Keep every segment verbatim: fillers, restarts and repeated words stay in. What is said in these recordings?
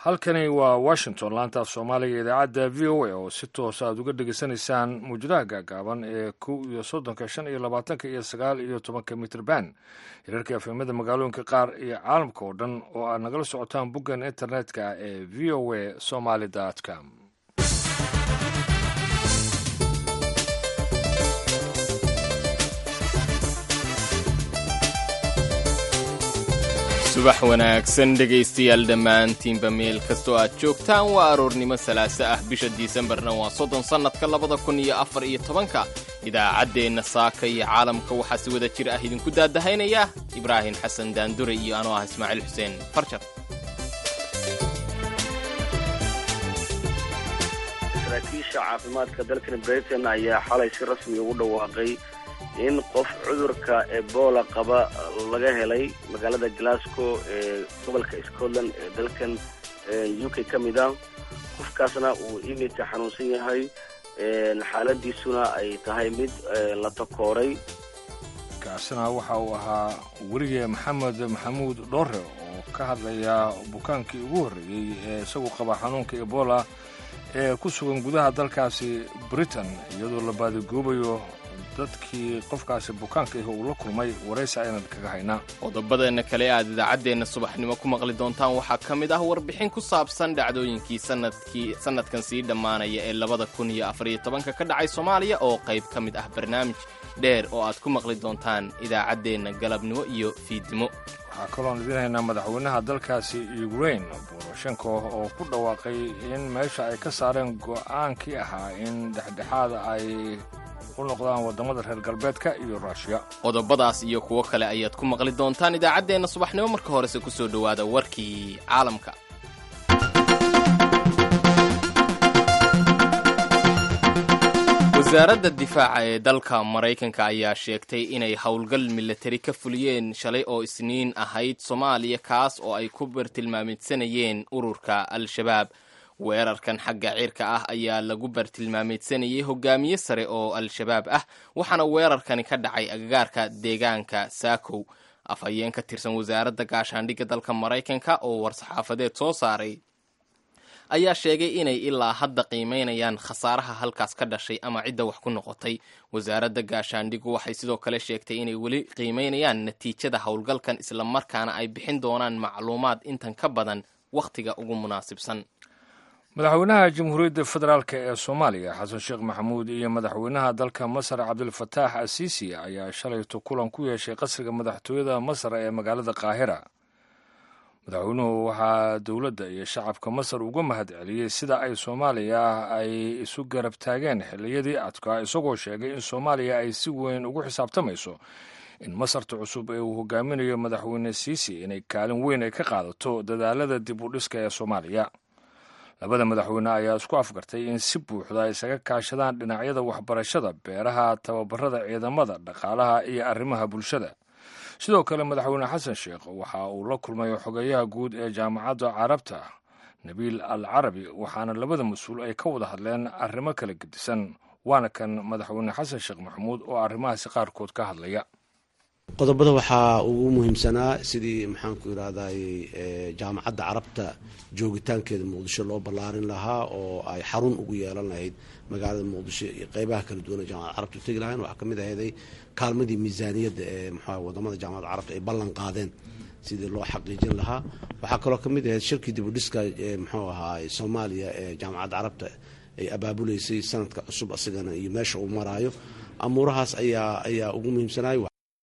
halkani waa washington laanta af soomaaliga idaacadda v o a oo si toos aad uga dhegaysanaysaan muujadaha gaagaaban ee kow iyo soddonka shan iyo labaatanka iyo sagaal iyo tobanka mitrban hirarka efemada magaalooyinka qaar iyo caalamka oo dhan oo aad nagala socotaan boggan internetka ee v o a somaly com. subax wanaagsan dhegaystayaal dhammaantiinba meel kastoo aad joogtaan waa aroornimo salaaso ah bisha disembarna waa soddon sannadka labada kun iyo afar iyo tobanka idaacaddeenna saaka iyo caalamka waxaa si wada jir ah idinku daadahaynaya ibraahim xasan daandure iyo anoo ah ismaaciil xuseen farjar. saraakiisha caafimaadka dalkan britain ayaa xalay si rasmi ugu dhawaaqay in qof cudurka ebola qaba laga helay magaalada glasgow ee gobolka scotland ee dalkan u k ka mid ah. qofkaasna uu imika xanuunsan yahay, xaaladiisuna ay tahay mid la takooray. kaasina waxa uu ahaa weriye maxamed maxamuud dhoore oo ka hadlaya bukaankii ugu horreeyey ee isagu qaba xanuunka ebola ee ku sugan gudaha dalkaasi britain, iyadoo la baadigoobayo dadkii qofkaasi bukaanka ah uu la kulmay. waraysi aynan kaga haynaa. qodobadeenna kale aad idaacaddeenna subaxnimo ku maqli doontaan waxaa ka mid ah warbixin ku saabsan dhacdooyinkii sanadkii sanadkan sii dhammaanaya ee labada kun iyo afar iyo tobanka ka dhacay soomaaliya oo qayb ka mid ah barnaamij dheer oo aad ku maqli doontaan idaacaddeenna galabnimo iyo fiidnimo. waxaa kaloon idiin haynaa madaxweynaha dalkaasi ukrain boroshenko oo ku dhawaaqay in meesha ay ka saareen go'aankii ahaa in dhexdhexaada ay u noqdaan waddamada reer galbeedka iyo ruushiya. qodobadaas iyo kuwo kale ayaad ku maqli doontaan idaacaddeenna subaxnimo. marka horese ku soo dhowaada warkii caalamka. wasaaradda difaaca ee dalka maraykanka ayaa sheegtay inay howlgal milatari ka fuliyeen shalay oo isniin ahayd soomaaliya, kaas oo ay ku bartilmaamidsanayeen ururka al-shabaab. weerarkan xagga cirka ah ayaa lagu bartilmaamidsanayay hogaamiye sare oo al-shabaab ah, waxaana weerarkani ka dhacay agagaarka deegaanka saakow. afhayeen ka tirsan wasaaradda gaashaandhigga dalka maraykanka oo war-saxaafadeed soo saaray ayaa sheegay inay ilaa hadda qiimaynayaan khasaaraha halkaas ka dhashay ama cidda wax ku noqotay. wasaaradda gaashaandhiggu waxay sidoo kale sheegtay inay weli qiimaynayaan natiijada howlgalkan, islamarkaana ay bixin doonaan macluumaad intan ka badan wakhtiga ugu munaasibsan. madaxweynaha jamhuuriyadda federaalk ee soomaaliya xasan sheekh maxamuud iyo madaxweynaha dalka masar cabdilfataax asiisi ayaa shalayto kulan ku yeeshay qasriga madaxtooyada masar ee magaalada qaahira. madaxweynuhu waxaa dowladda iyo shacabka masar uga mahad celiyey sida ay soomaaliya ay isu garab taageen xilliyadii adkaa, isagoo sheegay in soomaaliya ay si weyn ugu xisaabtamayso in masarta cusub ee uu hogaaminayo madaxweyne siisi inay kaalin weyn ay ka qaadato dadaalada dib u dhiska ee soomaaliya. labada madaxweyne ayaa isku afgartay in si buuxda ay isaga kaashadaan dhinacyada waxbarashada, beeraha, tababarada ciidamada, dhaqaalaha iyo arrimaha bulshada. sidoo kale madaxweyne xasan sheekh waxa uu la kulmay xogeyaha guud ee jaamacadda carabta nabiil al carabi, waxaana labada mas-uul ay ka wada hadleen arrimo kala gedisan. waana kan madaxweyne xasan sheekh maxamuud oo arrimahaasi qaarkood ka hadlaya. qodobada waxaa ugu muhiimsanaa sidii maxaanku yidhahday jaamacadda carabta joogitaankeeda muqdisho loo ballaarin lahaa oo ay xarun ugu yeelan lahayd magaalada muqdisho iyo qeybaha kala duwan ee jaamacadda carabta utegi lahayn. waxaa kamid aheeday kaalmadii miisaaniyadda ee mxua wadamada jaamacadda carabta ay ballan qaadeen sidii loo xaqiijin lahaa. waxaa kaloo kamid ahayd shirkii dib u dhiska muxuu ahaa soomaaliya ee jaamacadda carabta ay abaabuleysay sanadka cusub asigana iyo meesha uu maraayo. amuurahaas ayaa ayaa ugu muhiimsanaay.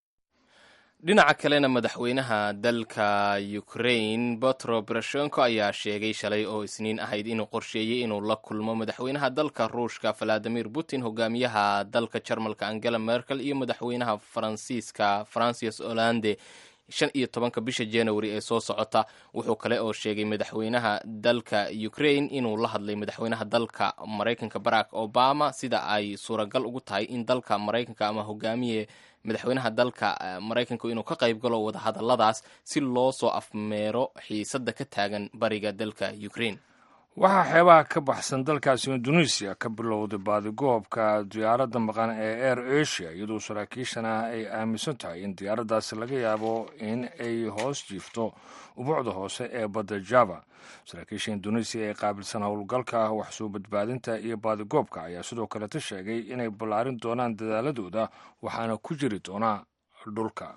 dhinaca kalena madaxweynaha dalka ukrain petro poroshenko ayaa sheegay shalay oo isniin ahayd inuu qorsheeyey inuu la kulmo madaxweynaha dalka ruushka valadimir putin, hogaamiyaha dalka jarmalka angela merkel iyo madaxweynaha faransiiska francis hollande shan iyo tobanka bisha january ee soo socota. wuxuu kale oo sheegay madaxweynaha dalka ukrain inuu la hadlay madaxweynaha dalka maraykanka barack obama sida ay suuragal ugu tahay in dalka maraykanka ama hogaamiye madaxweynaha dalka maraykanku inuu ka qayb galo wadahadalladaas si loo soo afmeero xiisadda ka taagan bariga dalka ukrain. waxaa xeebaha ka baxsan dalkaasi indonesia ka bilowday baadigoobka diyaaradda maqan ee air asia iyadoo saraakiishana ay aaminsan tahay in diyaaraddaasi laga yaabo in ay hoos jiifto ubuucda hoose ee badda java saraakiisha indonesia ee qaabilsan howlgalka wax soo badbaadinta iyo baadigoobka ayaa sidoo kaleta sheegay inay ballaarin doonaan dadaaladooda waxaana ku jiri doona dhulka.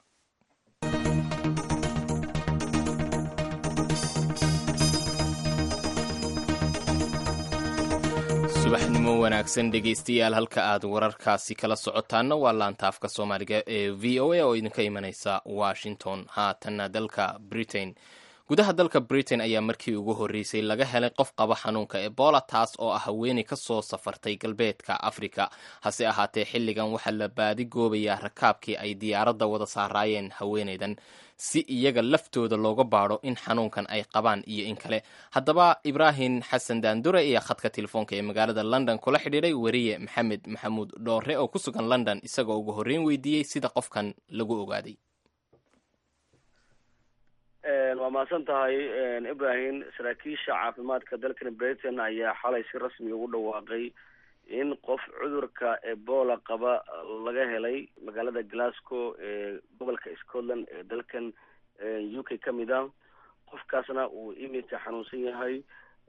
subaxnimo wanaagsan dhegaystayaal, halka aad wararkaasi kala socotaanna waa laantaafka soomaaliga ee v o a oo idinka imanaysa washington. haatanna dalka britain gudaha dalka britain ayaa markii ugu horreysay laga helay qof qaba xanuunka ebola, taas oo ah haweeney ka soo safartay galbeedka afrika. hase ahaatee xilligan waxaa la baadi goobayaa rakaabkii ay diyaaradda wada saaraayeen haweeneydan si iyaga laftooda looga baadho in xanuunkan ay qabaan iyo in kale. haddaba ibraahim xasan daandure ayaa khadka telefoonka ee magaalada london kula xidhiidhay weriye maxamed maxamuud dhoore oo ku sugan london, isagoo ugu horreyn weydiiyey sida qofkan lagu ogaaday. waa mahadsan tahay ibrahim. saraakiisha caafimaadka dalkan britain ayaa xalay si rasmi ugu dhawaaqay in qof cudurka ebola qaba laga helay magaalada glasgow ee gobolka scotland ee dalkan u k ka mid a. qofkaasna uu iminka xanuunsan yahay,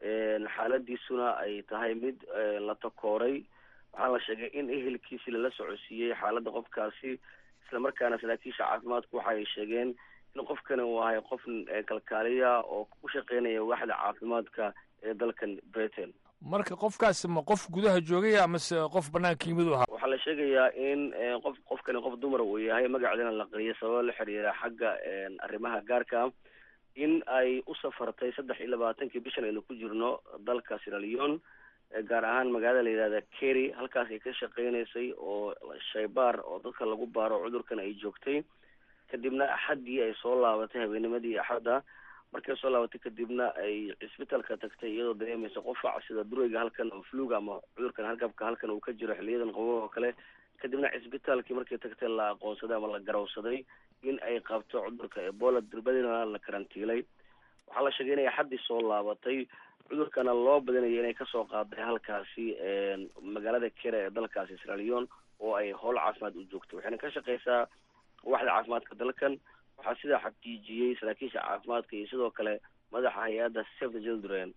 xaaladiisuna ay tahay mid la takooray. waxaa la sheegay in ehelkiisi lala socodsiiyey xaaladda qofkaasi, islamarkaana saraakiisha caafimaadku waxaay sheegeen in qofkani uu ahay qof kalkaaliya oo ku shaqeynaya waaxda caafimaadka ee dalkan britain. marka qofkaasi ma qof gudaha joogaya amase qof banaanka yimid u ahaa? waxaa la sheegayaa in qof qofkani qof dumar uu yahay, magaceedana la qariyo sababo la xiriira xagga arrimaha gaarka, in ay u safartay saddex iyo labaatankii bishan aynu ku jirno dalka Sierra Leone, gaar ahaan magaalada la yidhahda Kerry. halkaas ay ka shaqeynaysay oo shaybaar oo dadka lagu baaro cudurkan ay joogtay. kadibna axaddii ay soo laabatay habeenimadii axadda. markay soo laabatay kadibna ay cisbitaalka tagtay iyadoo dareemaysa qofac sida durayga halkan oo fluga ama cudurkan hargabka halkan uu ka jiro xiliyadan qabow oo kale. kadibna cisbitaalkii markay tagtay la aqoonsaday ama la garawsaday in ay qabto cudurka ebola, dirbadina la karantiilay. waxaa la sheegay inay axaddii soo laabatay, cudurkana loo badinayo inay kasoo qaaday halkaasi magaalada Kere ee dalkaasi Sierra Leone oo ay howl caafimaad u joogtay. waxayna ka shaqeysaa waaxda caafimaadka dalkan. waxaa sidaa xaqiijiyey saraakiisha caafimaadka iyo sidoo kale madaxa hay-adda Save the Children.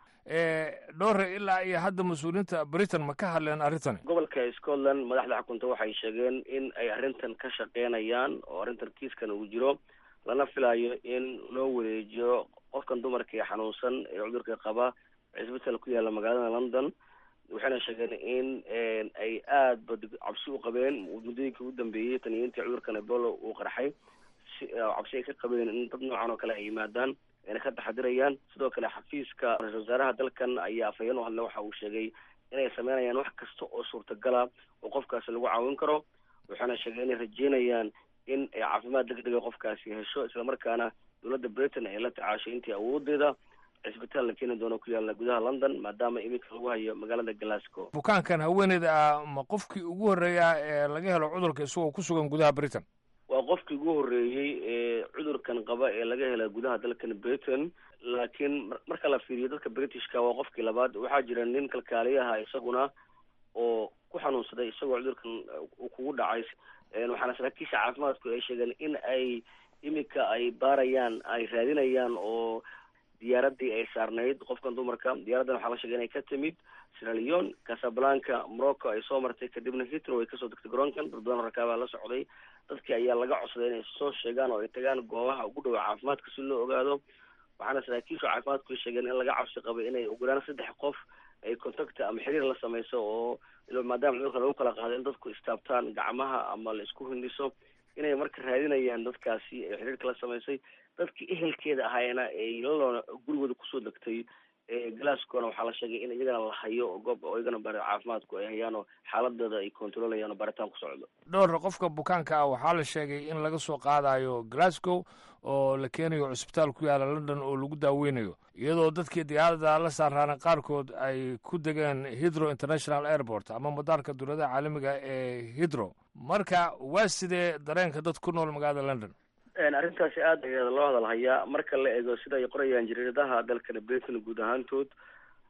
dhowre ilaa iyo hadda mas-uuliyiinta britain ma ka hadleen arrintani? gobolka Scotland madaxda xukunta waxay sheegeen in ay arrintan ka shaqeynayaan oo arrintan kiiskan uu jiro, lana filayo in loo wareejiyo qofkan dumarka ee xanuunsan ee cudurka qaba cisbitaal ku yaala magaalada London. waxayna sheegeen in ay aad ba cabsi u qabeen muddooyinkii ugu dambeeyey tan iyo intii cudurkan ebola uu qarxay. cabsi ay ka qabeen in dad noocan oo kale ay yimaadaan, ayna ka taxadirayaan. sidoo kale xafiiska ra-iisul wasaaraha dalkan ayaa afhayeen u hadle waxa uu sheegay inay sameynayaan wax kasta oo suurtagala oo qofkaasi lagu caawin karo. waxaana sheegay inay rajeynayaan in ay caafimaad degdega qofkaasi hesho, islamarkaana dowladda britain ay la tacaashay intii awoodeeda. cisbitaal la keeni doono ku yaala gudaha London maadaama iminka lagu hayo magaalada Glasgow. bukaankan haweeneyda ah ma qofkii ugu horreeya ee laga helo cudurka isagoo ku sugan gudaha britain? waa qofkii ugu horreeyey ee cudurkan qaba ee laga hela gudaha dalkan britain, laakiin marka la fiiriyo dadka britishka waa qofkii labaad. waxaa jira nin kalkaaliyaha isaguna oo ku xanuunsaday isagoo cudurkan uu kugu dhacay. waxaana saraakiisha caafimaadku ay sheegeen in ay iminka ay baarayaan, ay raadinayaan oo diyaaradii ay saarnayd qofkan dumarka. diyaaraddan waxaa la sheegay inay ka timid Sierra Leone, Casablanca, Morocco ay soo martay, kadibna Heathrow ay kasoo degtay garoonkan. dad badan rakaabaa la socday. dadkii ayaa laga codsaday inay soo sheegaan oo ay tagaan goobaha ugu dhowa caafimaadka si loo ogaado. waxaana saraakiisha caafimaadku sheegeen in laga cabsi qabay inay ugu yaraan saddex qof ay contacta ama xiriir la sameyso, oo maadaama cudurka lagu kala qaado in dadku istaabtaan gacmaha ama la isku hindiso, inay marka raadinayaan dadkaasi ay xiriirka la sameysay. dadkii ehelkeeda ahaayna ay laloona gurigooda kusoo degtay Glasgow waxaa la sheegay in iyagana la hayo goob oo iyagana bar caafimaadku ay hayaan oo xaaladooda ay kontrolayaan oo baritaan ku socdo. dhowr qofka bukaanka ah waxaa la sheegay in laga soo qaadayo Glasgow oo la keenayo cisbitaal ku yaala London oo lagu daaweynayo, iyadoo dadkii diyaaradda la saaraan qaarkood ay ku degeen Heathrow International Airport ama madaarka dowladda caalamiga ee Heathrow. marka waa sidee dareenka dad ku nool magaalada London? arrintaasi aad ayaa loo hadalhayaa marka la eego sida ay qorayaan jariiradaha dalkan Britain guud ahaantood.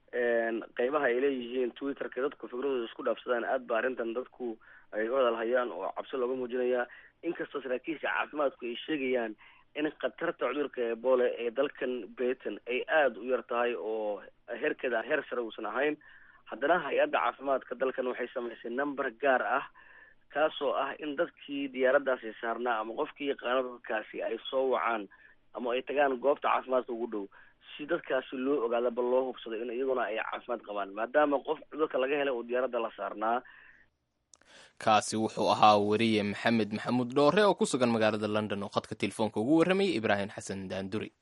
qeybaha ay leeyihiin twitterka dadku fikradooda isku dhaafsadaan aad ba arrintan dadku ay u hadalhayaan oo cabsi looga muujinaya inkastoo saraakiisha caafimaadku ay sheegayaan in khatarta cudurka ebola ee dalkan britain ay aada u yar tahay oo heerkeeda heer sare uusan ahayn, haddana hay-adda caafimaadka dalkan waxay samaysay number gaar ah kaasoo ah in dadkii diyaaraddaasi saarnaa ama qofkii yaqaano dadkaasi ay soo wacaan ama ay tagaan goobta caafimaadka ugu dhow si dadkaasi loo ogaada bal loo hubsado in iyaguna ay caafimaad qabaan maadaama qof cudurka laga helay oo diyaaradda la saarnaa. kaasi wuxuu ahaa wariye maxamed maxamuud dhoore oo ku sugan magaalada london oo khadka telefoonka ugu warramayay ibraahim xasan daanduri.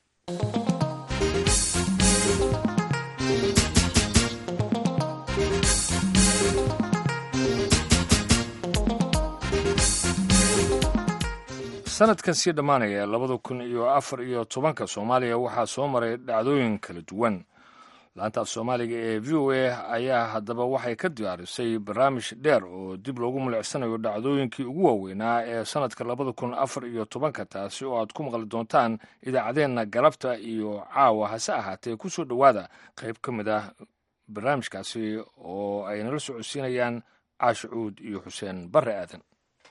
sanadkan sii dhammaanaya labada kun iyo afar iyo tobanka soomaaliya waxaa soo maray dhacdooyin kala duwan. laanta af soomaaliga ee v o a ayaa haddaba waxay ka diyaarisay barnaamij dheer oo dib loogu milicsanayo dhacdooyinkii ugu waaweynaa ee sanadka labada kun afar iyo tobanka, taasi oo aad ku maqli doontaan idaacadeenna galabta iyo caawa. hase ahaatee ku soo dhowaada qayb ka mid ah barnaamijkaasi oo ay nala socodsiinayaan caashi cuud iyo xuseen barre aadan.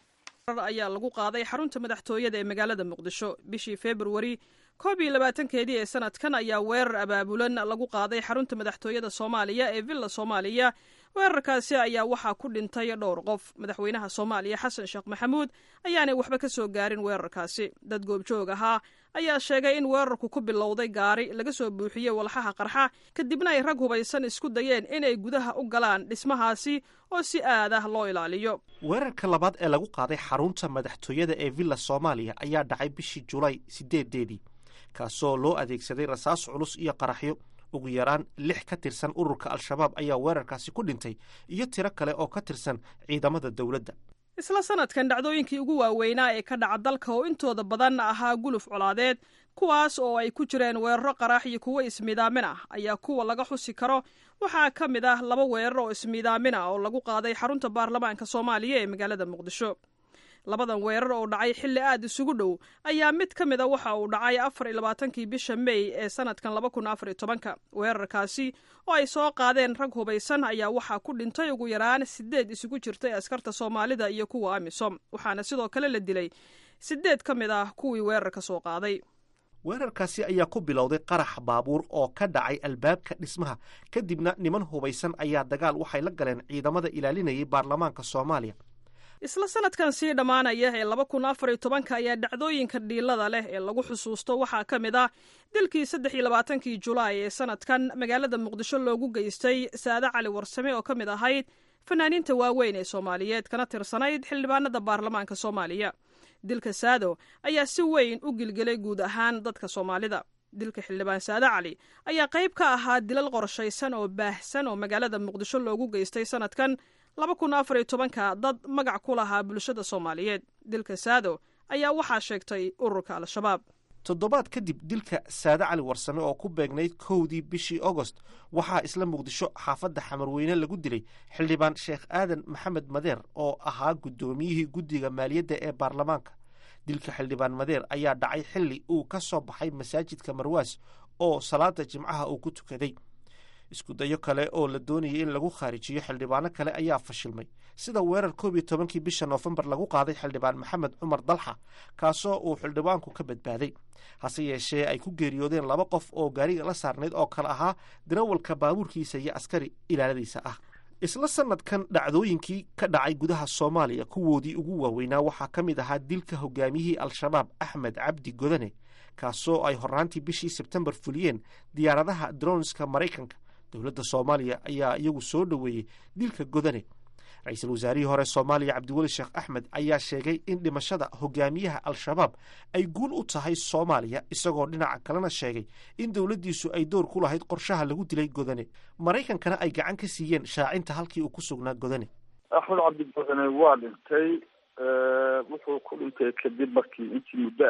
ayaa lagu qaaday xarunta madaxtooyada ee magaalada muqdisho bishii februari koob iyo labaatankeedii ee sanadkan ayaa weerar abaabulan lagu qaaday xarunta madaxtooyada soomaaliya ee villa soomaaliya. weerarkaasi ayaa waxaa ku dhintay dhowr qof. madaxweynaha soomaaliya xasan sheekh maxamuud ayaanay waxba ka soo gaarin weerarkaasi. dad goobjoog ahaa ayaa sheegay in weerarku ku bilowday gaari laga soo buuxiyey walxaha qarxa, kadibna ay rag hubaysan isku dayeen inay gudaha u galaan dhismahaasi oo si aad ah loo ilaaliyo. weerarka labaad ee lagu qaaday xarunta madaxtooyada ee villa soomaaliya ayaa dhacay bishii julaay sideedeedii, kaasoo loo adeegsaday rasaas culus iyo qaraxyo. ugu yaraan lix ka tirsan ururka al-shabaab ayaa weerarkaasi ku dhintay iyo tiro kale oo ka tirsan ciidamada dowladda. isla sanadkan dhacdooyinkii ugu waaweynaa ee ka dhaca dalka oo intooda badan ahaa guluf colaadeed, kuwaas oo ay ku jireen weeraro qarax iyo kuwo ismiidaamin ah, ayaa kuwa laga xusi karo waxaa ka mid ah laba weerar oo ismiidaamin ah oo lagu qaaday xarunta baarlamaanka soomaaliya ee magaalada muqdisho. labadan weerar oo dhacay xilli aad isugu dhow ayaa mid ka mid a waxa uu dhacay afar iyo labaatankii bisha may ee sanadkan laba kun afar iyo tobanka. weerarkaasi oo ay soo qaadeen rag hubaysan ayaa waxaa ku dhintay ugu yaraan sideed isugu jirtay askarta soomaalida iyo kuwa amisom, waxaana sidoo kale la dilay sideed ka mid ah kuwii weerarka soo qaaday. weerarkaasi ayaa ku bilowday qarax baabuur oo ka dhacay albaabka dhismaha, kadibna niman hubaysan ayaa dagaal waxay la galeen ciidamada ilaalinayay baarlamaanka soomaaliya. isla sanadkan sii dhammaanaya ee laba kun afar iyo tobanka ayaa dhacdooyinka dhiilada leh ee lagu xusuusto waxaa ka mid ah dilkii saddex iyo labaatankii julaay ee sanadkan magaalada muqdisho loogu geystay saade cali warsame oo ka mid ahayd fanaaniinta waaweyn ee soomaaliyeed kana tirsanayd xildhibaanada baarlamaanka soomaaliya. dilka saado ayaa si weyn u gilgelay guud ahaan dadka soomaalida. dilka xildhibaan saade cali ayaa qayb ka ahaa dilal qorshaysan oo baahsan oo magaalada muqdisho loogu geystay sanadkan laba kun afar iyo tobanka dad magac ku lahaa bulshada soomaaliyeed. dilka saado ayaa waxaa sheegtay ururka al-shabaab. toddobaad kadib dilka saade cali warsame oo ku beegnayd kowdii bishii agost, waxaa isla muqdisho xaafadda xamarweyne lagu dilay xildhibaan sheekh aadan maxamed madeer oo ahaa guddoomiyihii guddiga maaliyadda ee baarlamaanka. dilka xildhibaan madeer ayaa dhacay xilli uu ka soo baxay masaajidka marwaas oo salaada jimcaha uu ku tukaday. isku dayo kale oo la doonayay in lagu khaarijiyo xildhibaano kale ayaa fashilmay, sida weerar koob iyo tobankii bisha noofembar lagu qaaday xildhibaan maxamed cumar dalxa, kaasoo uu xildhibaanku ka badbaaday. hase yeeshee ay ku geeriyoodeen laba qof oo gaariga la saarnayd oo kale ahaa darawalka baabuurkiisa iyo askari ilaaladiisa ah. isla sanadkan dhacdooyinkii ka dhacay gudaha soomaaliya kuwoodii ugu waaweynaa waxaa ka mid ahaa dilka hogaamiyihii al-shabaab axmed cabdi godane, kaasoo ay horraantii bishii sebtembar fuliyeen diyaaradaha dronska maraykanka. dowladda soomaaliya ayaa iyagu soo dhoweeyey dilka godane. ra-iisul wasaarihii hore soomaaliya cabdiweli sheekh axmed ayaa sheegay in dhimashada hogaamiyaha al-shabaab ay guul u tahay soomaaliya, isagoo dhinaca kalena sheegay in dowladdiisu ay door ku lahayd qorshaha lagu dilay godane, maraykankana ay gacan ka siiyeen shaacinta halkii uu ku sugnaa godane. axmed cabdi godane waa dhintay, wuxuu ku dhintay kadib markii intii muddo ah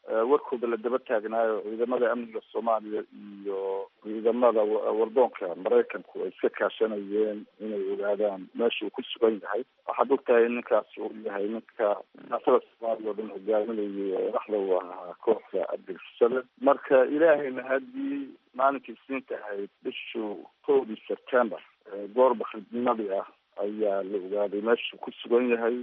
warkooda la daba taagnaayo ciidamada amniga soomaaliya iyo ciidamada wardoonka maraykanku ay iska kaashanayeen inay ogaadaan meesha uu ku sugan yahay. waxaad ogtahay ninkaas uu yahay ninka naasada soomaaliya oo dhan hogaaminayay oo dhaxda u ahaa kooxda cabdilfusale. marka ilaahayna haddii maalinkii isniinta ahayd bishii kowdii september goor bakridnimadii ah ayaa la ogaaday meesha ku sugan yahay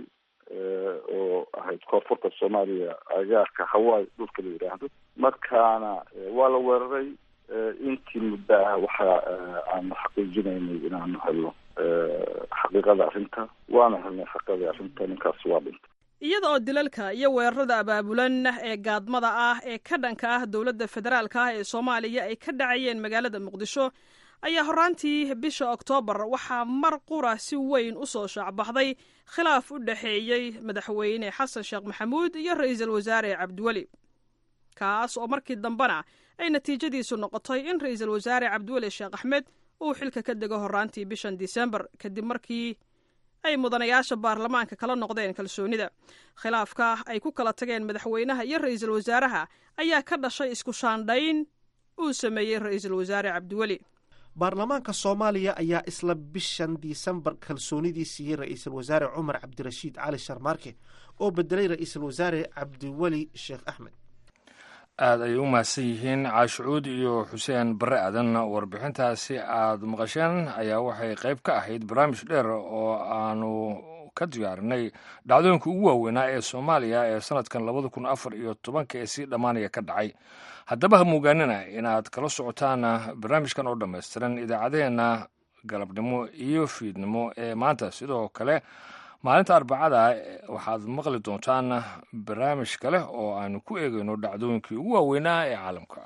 oo ahayd koonfurta soomaaliya agaarka hawaii dhulka la yidhaahdo. markaana waa la weeraray. intii muddo ah waxa aanu xaqiijinaynay inaanu helno xaqiiqada arrinta, waana helnay xaqiiqada arrinta. ninkaas waa dhintay. iyada oo dilalka iyo weerarada abaabulan ee gaadmada ah ee ka dhanka ah dowladda federaalka ah ee soomaaliya ay ka dhacayeen magaalada muqdisho ayaa horaantii bisha oktoobar waxaa mar qura si weyn u soo shaacbaxday khilaaf u dhexeeyey madaxweyne xasan sheekh maxamuud iyo ra-iisul wasaare cabdiweli, kaas oo markii dambena ay natiijadiisu noqotay in ra-iisul wasaare cabdiweli sheekh axmed uu xilka ka dego horaantii bishan disembar kadib markii ay mudanayaasha baarlamaanka kala noqdeen kalsoonida. khilaafka ay ku kala tageen madaxweynaha iyo ra-iisul wasaaraha ayaa ka dhashay isku shaandhayn uu sameeyey ra-iisul wasaare cabdiweli. baarlamaanka soomaaliya ayaa isla bishan disembar kalsoonidii siiyey ra-iisul wasaare cumar cabdirashiid cali sharmaarke oo bedelay ra-iisul wasaare cabdiweli sheekh axmed. aada ayay u mahadsan yihiin caashucuud iyo xuseen barre aadan. warbixintaasi aada maqasheen ayaa waxay qayb ka ahayd barnaamij dheer oo aanu ka diyaarinay dhacdooyinka ugu waaweynaa ee soomaaliya ee sanadkan labada kun afar iyo tobanka ee sii dhammaanaya ka dhacay. haddaba ha muugaanina inaad kala socotaan barnaamijkan oo dhammaystiran idaacadaheenna galabnimo iyo fiidnimo ee maanta. sidoo kale maalinta arbacada waxaad maqli doontaan barnaamij kale oo aanu ku eegayno dhacdooyinkii ugu waaweynaa ee caalamka.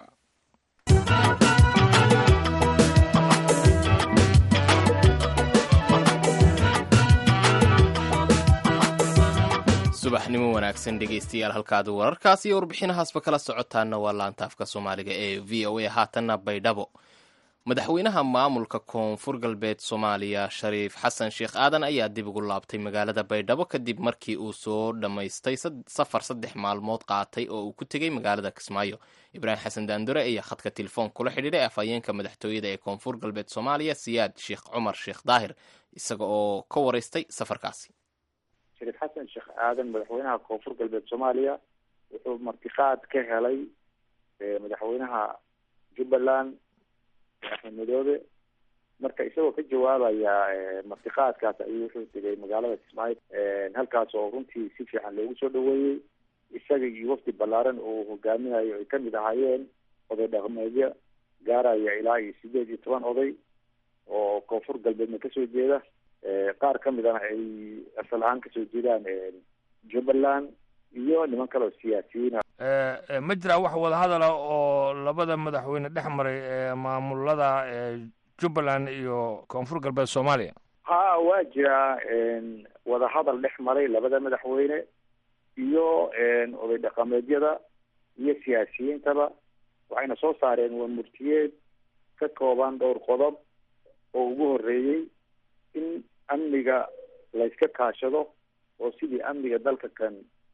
subaxnimo wanaagsan dhegaystayaal, halkaad wararkaas iyo warbixinahaasba kala socotaana waa laanta afka soomaaliga ee v o a. haatanna baydhabo. madaxweynaha maamulka koonfur galbeed soomaaliya shariif xasan sheekh aadan ayaa dib ugu laabtay magaalada baydhabo kadib markii uu soo dhammaystay safar saddex maalmood qaatay oo uu ku tegey magaalada kismaayo. ibraahim xasan daandure ayaa khadka telefoon kula xidhiidhay afhayeenka madaxtooyada ee koonfur galbeed soomaaliya siyaad sheekh cumar sheekh daahir isaga oo ka waraystay safarkaasi. shariif xasan sheekh aadan madaxweynaha koonfur galbeed soomaaliya wuxuu martiqaad ka helay madaxweynaha jubbaland axmed madoobe. marka isagoo ka jawaabaya martiqaadkaas ayuu wuxuu tegay magaalada kismaayo, halkaas oo runtii si fiican loogu soo dhaweeyey. isaga iyo wafdi ballaaran oo hogaaminayo ay kamid ahaayeen oday dhaqameedyo gaaraya ilaa iyo sideed iyo toban oday oo koonfur galbeedna kasoo jeeda, qaar ka midana ay asal ahaan kasoo jeedaan jubbaland iyo niman kale oo siyaasiyiina. ma jiraa wax wadahadala oo labada madaxweyne dhex maray ee maamulada jubbaland iyo koonfur galbeed soomaaliya? ha waa jiraa wadahadal dhex maray labada madaxweyne iyo oday dhaqameedyada iyo siyaasiyiintaba. waxayna soo saareen waa murtiyeed ka kooban dhowr qodob oo ugu horeeyey in amniga layska kaashado oo sidii amniga dalka kan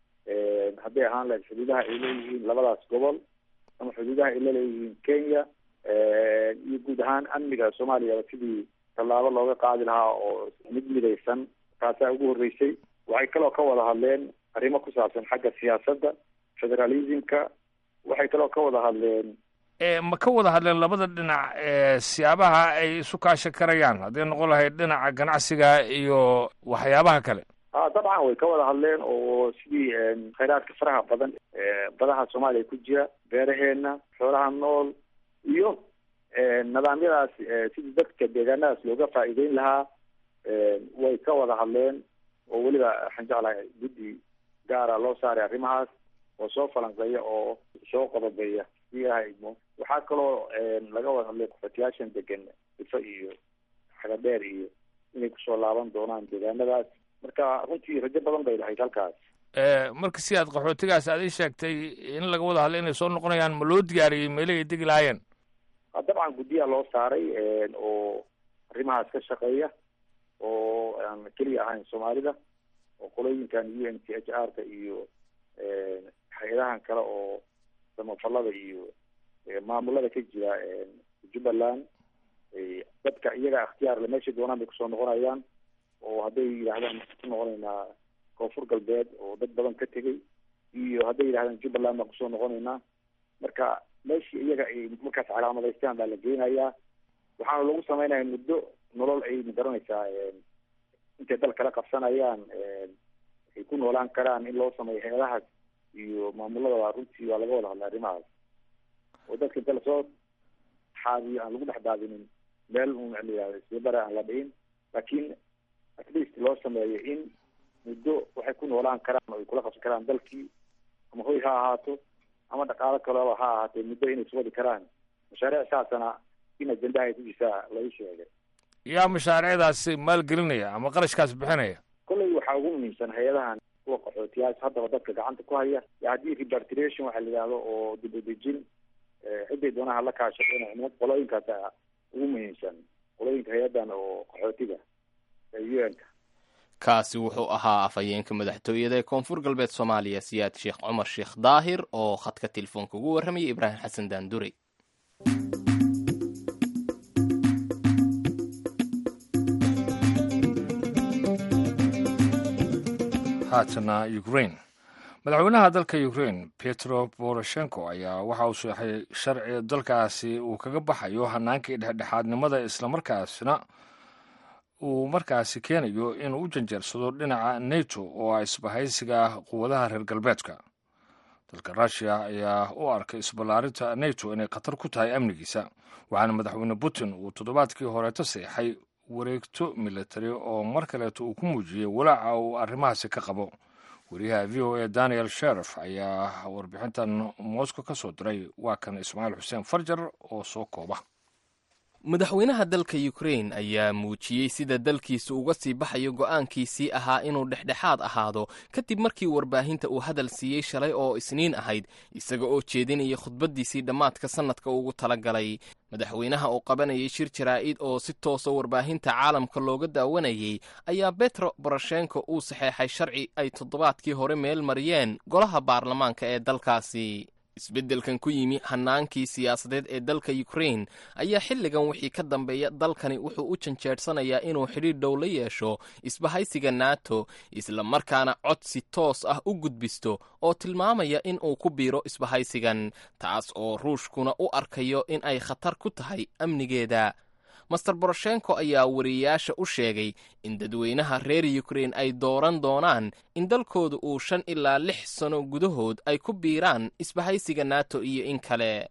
hadday ahaan lahayd xuduudaha ay leeyihiin labadaas gobol ama xuduudaha ay laleeyihiin kenya iyo guud ahaan amniga soomaaliya sidii tallaabo looga qaadi lahaa oo mid midaysan. taasaa ugu horreysay. waxay kaloo ka wada hadleen arrimo ku saabsan xagga siyaasadda federalismka. waxay kaloo ka wada hadleen ma ka wada hadleen labada dhinac siyaabaha ay isu kaashan karayaan hadday noqon lahayd dhinaca ganacsiga iyo waxyaabaha kale? a dabcan way ka wada hadleen oo sidii khayraadka faraha badan badaha soomaaliya ku jira, beeraheena, xoolaha nool iyo nidaamyadaas sidii dadka deegaanadaas looga faa'iideyn lahaa way ka wada hadleen. oo weliba waxaan jeclahay guddi gaara loo saaray arrimahaas oo soo falanqeeya oo soo qodobeeya siyahaydmo. waxaa kaloo laga wada hadlay kufatiyaashan degan ifa iyo xagadheer iyo inay kusoo laaban doonaan deegaanadaas. marka runtii rajo badan bay lahayd halkaas. marka si aad qaxootigaas aad ii sheegtay in laga wada hadlay inay soo noqonayaan, ma loo diyaariyey meelahii degi lahaayeen? dabcan guddiyaa loo saaray oo arrimahaas ka shaqeeya oo aan keliya ahayn soomaalida, oo qolooyinkan u n t h r ka iyo hay-adahan kale oo samafalada iyo maamulada ka jira jubbaland dadka iyaga ikhtiyaarle meeshay doonaan bay kusoo noqonayaan oo hadday yidhaahdaan ku noqonaynaa koonfur galbeed oo dad badan ka tegay iyo hadday yidhahdaan jubbaland baan kusoo noqonaynaa marka meeshii iyaga ay markaas calaamadaystaan baa la geynayaa waxaana lagu sameynaya muddo nolol ay magaranaysaa intay dal kala qabsanayaan ay ku noolaan karaan in loo sameeyo heedahaas iyo maamulada runtii waa laga wada hadla arrimahaas oo dadka inta lasoo xaabiyo aan lagu dhex daadinin meel un layihahdo isbabare aan la dhihin laakiin at least loo sameeyo in muddo waxay ku noolaan karaan oo ay kula qabsan karaan dalkii ama hoy ha ahaato ama dhaqaalo kaleba ha ahaatee muddo inay iswadi karaan mashaariic saasana in ajendaha ay ku jirtaa lagu sheegay yaa mashaariicdaasi maalgelinaya ama qarashkaas bixinaya kolley waxaa ugu muhiimsan hay-adahan kuwa qaxootiyaas haddaba dadka gacanta ku haya iyo haddii repatriation waxaa la yidhahdo oo dib u dejin ciday doonaha la kaashaqeynaya qolooyinkaas ugu muhiimsan qolooyinka hay-adan oo qaxootiga ee u n ka kaasi wuxuu ahaa afhayeenka madaxtooyada ee koonfur galbeed soomaaliya siyaad sheekh cumar sheekh daahir oo khadka telefoonka ugu warramayay ibraahim xasan daandurey. haatana ukraine madaxweynaha dalka ukraine petro poroshenko ayaa waxa uu sheexay sharci dalkaasi uu kaga baxayo hanaankii dhexdhexaadnimada islamarkaasna uu markaasi keenayo inuu u janjeersado dhinaca nato oo ah isbahaysiga quwadaha reer galbeedka. dalka russiya ayaa u arkay isballaarinta nato inay khatar ku tahay amnigiisa waxaana madaxweyne putin uu toddobaadkii horeeto seexay wareegto military oo mar kaleeto uu ku muujiyey walaaca uu arrimahaasi ka qabo. wariyaha v o a daniel sherif ayaa warbixintan moscow ka soo diray waa kan ismaaciil xuseen farjar oo soo kooba. madaxweynaha dalka ukraine ayaa muujiyey sida dalkiisu uga sii baxayo go'aankiisii ahaa inuu dhexdhexaad ahaado kadib markii warbaahinta uu hadal siiyey shalay oo isniin ahayd isaga oo jeedinaya khudbaddiisii dhammaadka sannadka ugu talagalay. madaxweynaha oo qabanayay shir jaraa'id oo si toosa warbaahinta caalamka looga daawanayay ayaa petro poroshenko uu saxeexay sharci ay toddobaadkii hore meel mariyeen golaha baarlamaanka ee dalkaasi. isbeddelkan ku yimi hanaankii siyaasadeed ee dalka ukraine ayaa xilligan wixii ka dambeeya dalkani wuxuu u janjeersanayaa inuu xidhiidh dhow la yeesho isbahaysiga nato isla markaana cod si toos ah u gudbisto oo tilmaamaya in uu ku biiro isbahaysigan taas oo ruushkuna u arkayo in ay khatar ku tahay amnigeeda. master poroshenko ayaa wariyayaasha u sheegay in dadweynaha reer ukraine ay dooran doonaan in dalkooda uu shan ilaa lix sano gudahood ay ku biiraan isbahaysiga nato iyo in kale.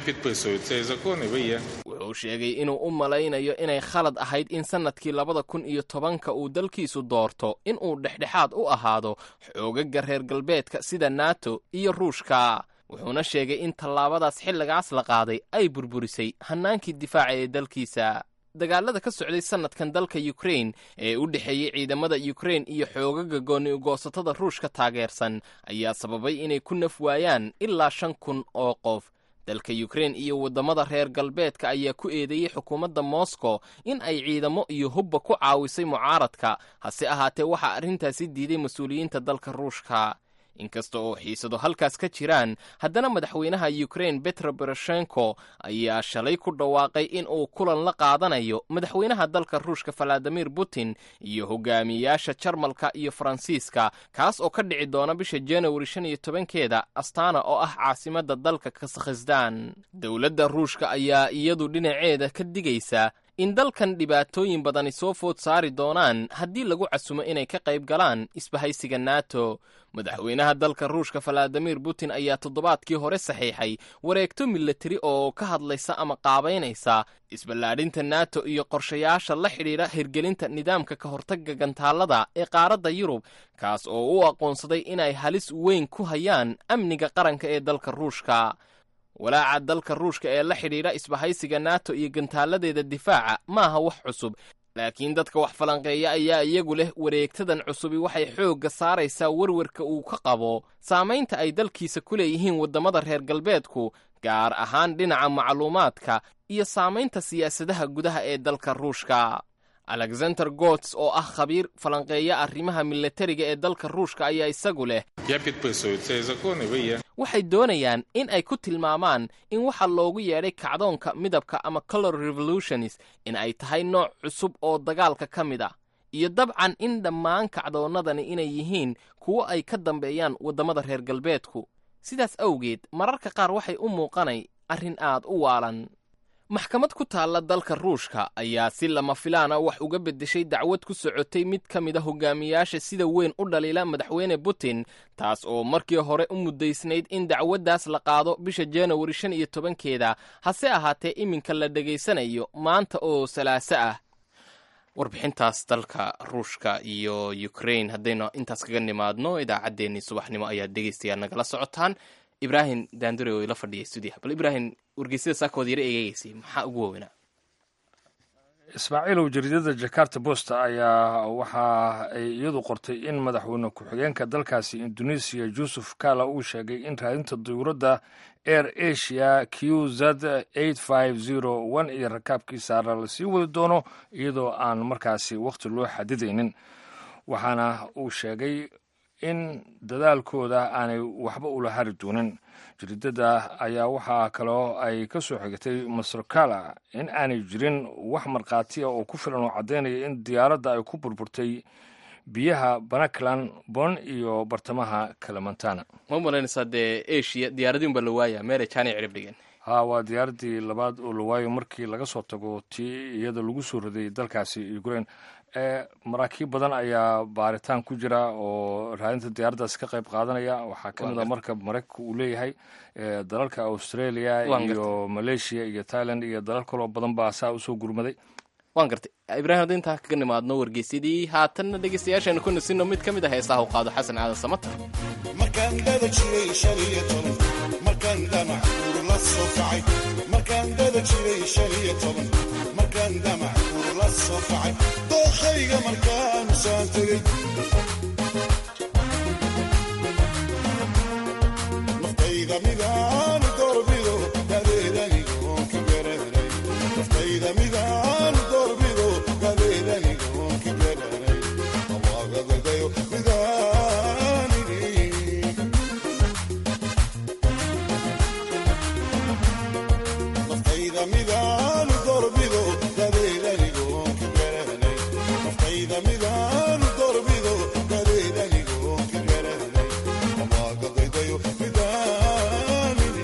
wuxuu sheegay inuu u malaynayo inay khalad ahayd in sannadkii labada kun iyo tobanka uu dalkiisu doorto inuu dhexdhexaad u ahaado xoogaga reer galbeedka sida nato iyo ruushka. wuxuuna sheegay in tallaabadaas xilligaas la qaaday ay burburisay hanaankii difaaca ee dalkiisa. dagaalada ka socday sannadkan dalka ukraine ee u dhexeeyey ciidamada ukraine iyo xoogaga gooni ugoosatada ruushka taageersan ayaa sababay inay ku naf waayaan ilaa shan kun oo qof. dalka ukraine iyo waddamada reer galbeedka ayaa ku eedeeyey xukuumadda moscow in ay ciidamo iyo hubba ku caawisay mucaaradka hase ahaatee waxaa arrintaasi diiday mas-uuliyiinta dalka ruushka. inkasta oo xiisado halkaas ka jiraan haddana madaxweynaha ukraine petro poroshenko ayaa shalay ku dhawaaqay in uu kulan la qaadanayo madaxweynaha dalka ruushka valadimir putin iyo hogaamiyayaasha jarmalka iyo faransiiska kaas oo ka dhici doona bisha januari shan iyo tobankeeda astana oo ah caasimadda dalka kazakhstan. dowladda ruushka ayaa iyadu dhinaceeda ka digaysa in dalkan dhibaatooyin badani soo food saari doonaan haddii lagu casumo inay ka qayb galaan isbahaysiga nato. madaxweynaha dalka ruushka valadimir putin ayaa toddobaadkii hore saxiixay wareegto militari oo ka hadlaysa ama qaabaynaysa isballaadhinta nato iyo qorshayaasha la xidhiidha hirgelinta nidaamka ka hortagga gantaallada ee qaaradda yurub kaas oo u aqoonsaday inay halis weyn ku hayaan amniga qaranka ee dalka ruushka. walaaca dalka ruushka ee la xidhiidha isbahaysiga nato iyo gantaaladeeda difaaca maaha wax cusub laakiin dadka wax falanqeeya ayaa iyagu leh wareegtadan cusubi waxay xoogga saaraysaa warwarka uu ka qabo saamaynta ay dalkiisa ku leeyihiin waddamada reer galbeedku gaar ahaan dhinaca macluumaadka iyo saamaynta siyaasadaha gudaha ee dalka ruushka. alexander gots oo ah khabiir falanqeeya arrimaha militariga ee dalka ruushka ayaa isagu leh waxay doonayaan in ay ku tilmaamaan in waxa loogu yeedhay kacdoonka midabka ama color revolutionis in ay tahay nooc cusub oo dagaalka ka mid ah iyo dabcan in dhammaan kacdoonnadani inay yihiin kuwo ay ka dambeeyaan waddamada reer galbeedku sidaas awgeed mararka qaar waxay u muuqanay arrin aad u waalan maxkamad ku taalla dalka ruushka ayaa si lama filaana wax uga beddeshay dacwad ku socotay mid ka mid a hogaamiyaasha sida weyn u dhaliila madaxweyne putin taas oo markii hore u muddaysnayd in dacwaddaas la qaado bisha januari shan iyo tobankeeda hase ahaatee iminka la dhegaysanayo maanta oo salaaso ah warbixintaas dalka ruushka iyo ukrain haddaynu intaas kaga nimaadno idaacaddeenii subaxnimo ayaad dhegaystayaa nagala socotaan ibraahim daandure oo ila fadhiyay stuudiyaha bal ibraahim wargeysyada saakooda yara eegeegaysay maxaa ugu waaweynaa ismaaciilow jaridada jakarta post ayaa waxa ay iyadu qortay in madaxweyne ku-xigeenka dalkaasi indonesiya joseph kala uu sheegay in raadinta diyuuradda air asia q z eight five zero one iyo rakaabkiisa la sii wadi doono iyadoo aan markaasi wakhti loo xadidaynin waxaana uu sheegay in dadaalkooda aanay waxba ula hari doonin jaridada ayaa waxaa kaloo ay ka soo xigatay master kala in aanay jirin wax markhaatiya oo ku filan oo caddaynaya in diyaaradda ay ku burburtay biyaha banaklan bon iyo bartamaha kalamantana ma malaynaysaa dee asia diyaaradiin baa la waaya meelay jaanay cirib dhigeen ha waa diyaaraddii labaad oo la waayo markii laga soo tago tii iyada lagu soo riday dalkaasi ukrain maraakiib badan ayaa baaritaan ku jira oo raadinta diyaaraddaas ka qayb qaadanaya waxaa ka mid a marka maraykanka uu leeyahay dalalka australia iyo malaysia iyo thailand iyo dalal kaloo badan baa saa usoo gurmaday waan gartay ibraahim hadda intaa kaga nimaadno wargeysyadii haatanna dhegeystayaashaanu ku nasino mid ka mid ah heesaha u qaado xasan aadan samatar markaan dada jiray shan iyo toban markaan damac uur la soo kacay markaan dada jiray shan iyo toban markaan damac uur la soo kacay dookhayga markaanu saan tegey naftayda midaan doorbido dadeedanigoon ka garanay naftayda midaan doorbido dadeedanigoon ka garanay awaagadadayo midaanini naftayda midaan doorbido dadeedanigoon ka garanay naftayda midaan doorbido dadeedanigoon ka garanay awaagadadayo midaanini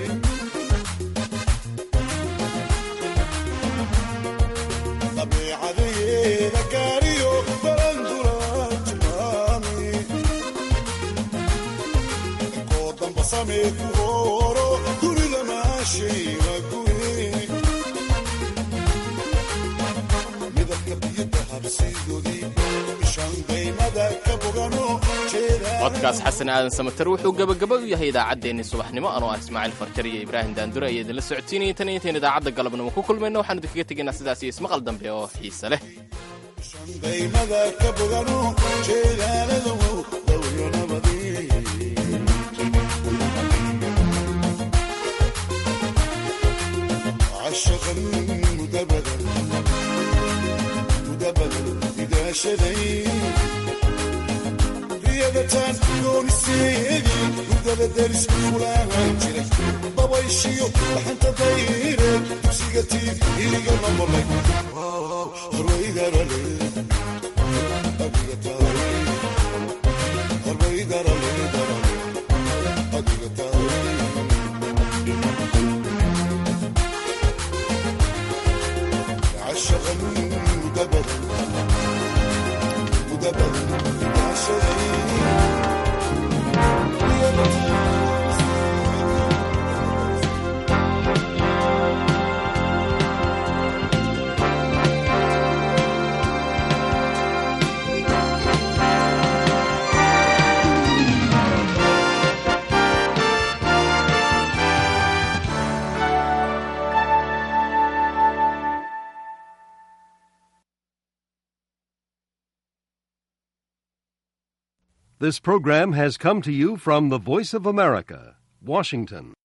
dabeecadeyeeda gaariyo barandulaan tilmaami koo damba samee ku hooro guriga maashayna guri midabka biyada habsiidoodii ishandaymada ka bogano codkaas xasan aadan samatar wuxuu gabagaba u yahay idaacaddeenii subaxnimo anoo ah ismaaciil farjar iyo ibraahim daandure ayaa idinla socodsiinaya tan iyo intayn idaacadda galabnimo ku kulmayno waxaanu idinkaga tegaynaa sidaas iyo ismaqal dambe oo xiise leh shandaymada ka bogano jeelaalada wow dawyo nabadii cashaqan mudabadan mudabadan idaashaday riyadataan gooniseedii hurdada daris kulaahan jiray dabayshiyo dhaxanta dayreed dugsiga tiif iriga namolay horwaydarale adiga tahay horwaydarale darale adiga tahay cashaqan mudabadan mudabadan idaashaday This program has come to you from the Voice of America, Washington.